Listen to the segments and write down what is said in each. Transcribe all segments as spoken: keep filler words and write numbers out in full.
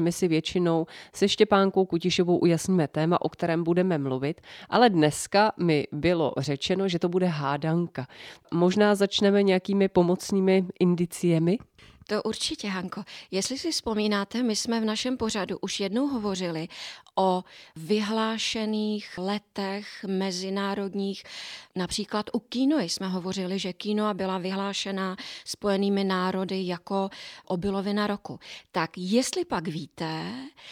my si většinou se Štěpánkou Kutišovou ujasníme téma, o kterém budeme mluvit, ale dneska mi bylo řečeno, že to bude hádanka. Možná začneme nějakými pomocnými indiciemi? To určitě, Hanko. Jestli si vzpomínáte, my jsme v našem pořadu už jednou hovořili o vyhlášených letech mezinárodních. Například u Quinoy jsme hovořili, že quinoa byla vyhlášena Spojenými národy jako obilovina roku. Tak jestli pak víte,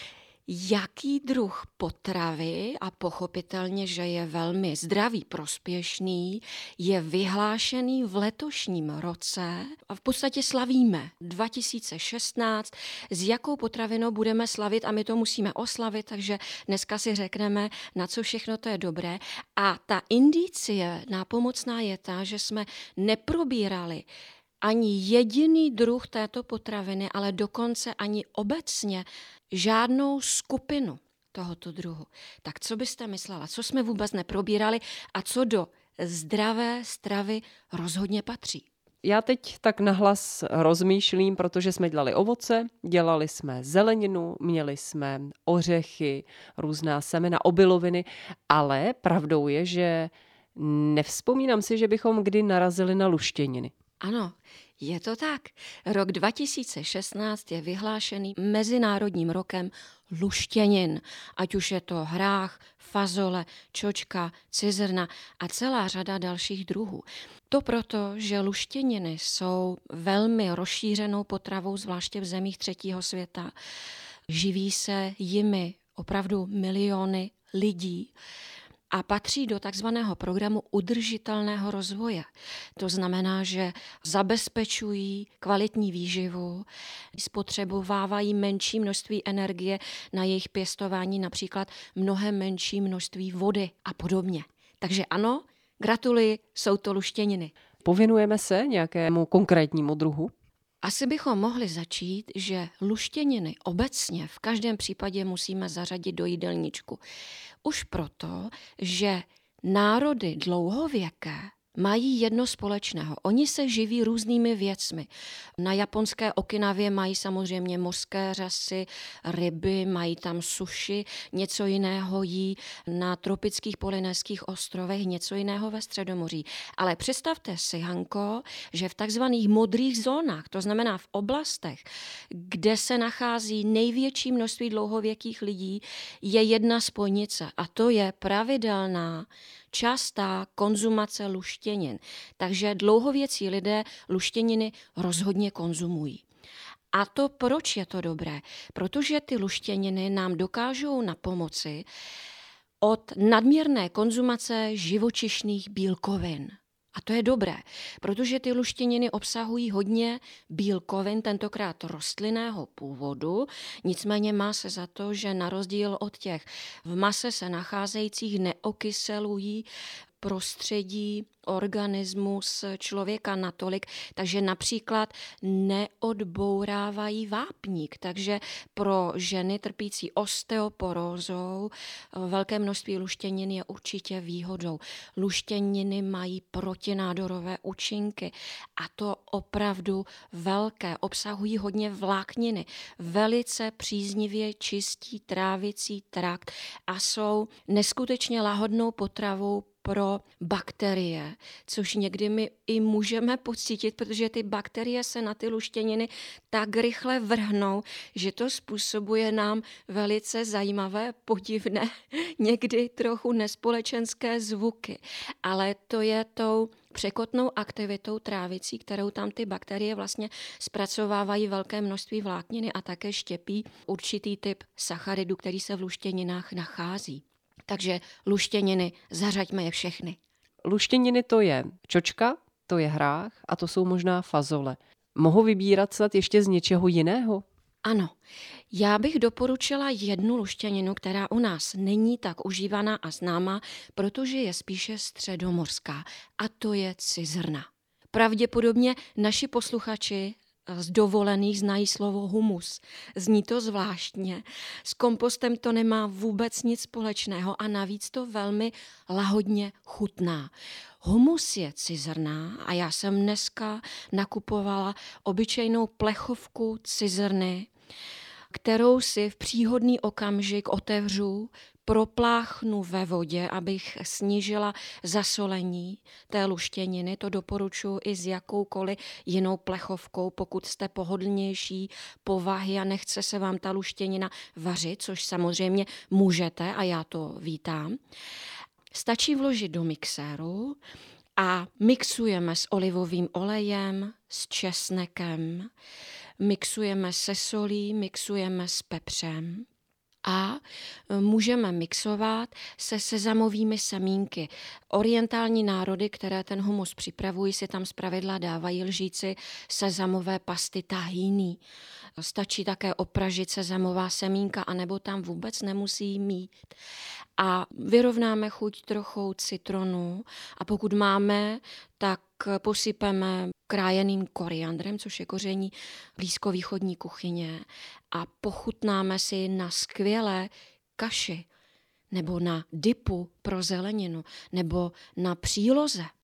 jaký druh potravy, a pochopitelně, že je velmi zdravý, prospěšný, je vyhlášený v letošním roce a v podstatě slavíme dva tisíce šestnáct, s jakou potravinou budeme slavit a my to musíme oslavit, takže dneska si řekneme, na co všechno to je dobré. A ta indicie nápomocná je ta, že jsme neprobírali ani jediný druh této potraviny, ale dokonce ani obecně žádnou skupinu tohoto druhu. Tak co byste myslela? Co jsme vůbec neprobírali a co do zdravé stravy rozhodně patří? Já teď tak nahlas rozmýšlím, protože jsme dělali ovoce, dělali jsme zeleninu, měli jsme ořechy, různá semena, obiloviny, ale pravdou je, že nevzpomínám si, že bychom kdy narazili na luštěniny. Ano, je to tak. Rok dva tisíce šestnáct je vyhlášený Mezinárodním rokem luštěnin. Ať už je to hrách, fazole, čočka, cizrna a celá řada dalších druhů. To proto, že luštěniny jsou velmi rozšířenou potravou, zvláště v zemích třetího světa. Živí se jimi opravdu miliony lidí. A patří do takzvaného programu udržitelného rozvoje. To znamená, že zabezpečují kvalitní výživu, spotřebovávají menší množství energie na jejich pěstování, například mnohem menší množství vody a podobně. Takže ano, gratuluji, jsou to luštěniny. Pověnujeme se nějakému konkrétnímu druhu? Asi bychom mohli začít, že luštěniny obecně v každém případě musíme zařadit do jídelníčku. Už proto, že národy dlouhověké mají jedno společného. Oni se živí různými věcmi. Na japonské Okinavě mají samozřejmě mořské řasy, ryby, mají tam sushi, něco jiného jí na tropických polynéských ostrovech, něco jiného ve Středomoří. Ale představte si, Hanko, že v takzvaných modrých zónách, to znamená v oblastech, kde se nachází největší množství dlouhověkých lidí, je jedna spojnice a to je pravidelná častá konzumace luštěnin. Takže dlouhověcí lidé luštěniny rozhodně konzumují. A to proč je to dobré? Protože ty luštěniny nám dokážou napomoci od nadměrné konzumace živočišných bílkovin. A to je dobré, protože ty luštěniny obsahují hodně bílkovin, tentokrát rostlinného původu, nicméně má se za to, že na rozdíl od těch v mase se nacházejících neokyselují prostředí organismus člověka natolik, takže například neodbourávají vápník. Takže pro ženy trpící osteoporózou velké množství luštěnin je určitě výhodou. Luštěniny mají protinádorové účinky a to opravdu velké. Obsahují hodně vlákniny, velice příznivě čistí trávicí trakt a jsou neskutečně lahodnou potravou pro bakterie, což někdy my i můžeme pocítit, protože ty bakterie se na ty luštěniny tak rychle vrhnou, že to způsobuje nám velice zajímavé, podivné, někdy trochu nespolečenské zvuky. Ale to je tou překotnou aktivitou trávicí, kterou tam ty bakterie vlastně zpracovávají velké množství vlákniny a také štěpí určitý typ sacharidů, který se v luštěninách nachází. Takže luštěniny, zařaďme je všechny. Luštěniny to je čočka, to je hrách a to jsou možná fazole. Mohu vybírat snad ještě z něčeho jiného? Ano, já bych doporučila jednu luštěninu, která u nás není tak užívaná a známá, protože je spíše středomořská, a to je cizrna. Pravděpodobně naši posluchači z dovolených znají slovo humus. Zní to zvláštně. S kompostem to nemá vůbec nic společného a navíc to velmi lahodně chutná. Humus je cizrná a já jsem dneska nakupovala obyčejnou plechovku cizrny, kterou si v příhodný okamžik otevřu, propláchnu ve vodě, abych snížila zasolení té luštěniny. To doporučuji i s jakoukoliv jinou plechovkou, pokud jste pohodlnější povahy a nechce se vám ta luštěnina vařit, což samozřejmě můžete a já to vítám. Stačí vložit do mixéru a mixujeme s olivovým olejem, s česnekem, mixujeme se solí, mixujeme s pepřem a můžeme mixovat se sezamovými semínky. Orientální národy, které ten humus připravují, si tam zpravidla dávají lžíci sezamové pasty tahini. Stačí také opražit sezamová semínka, anebo tam vůbec nemusí mít. A vyrovnáme chuť trochou citronu a pokud máme, tak posypeme krájeným koriandrem, což je koření blízkovýchodní kuchyně a pochutnáme si na skvělé kaši nebo na dipu pro zeleninu nebo na příloze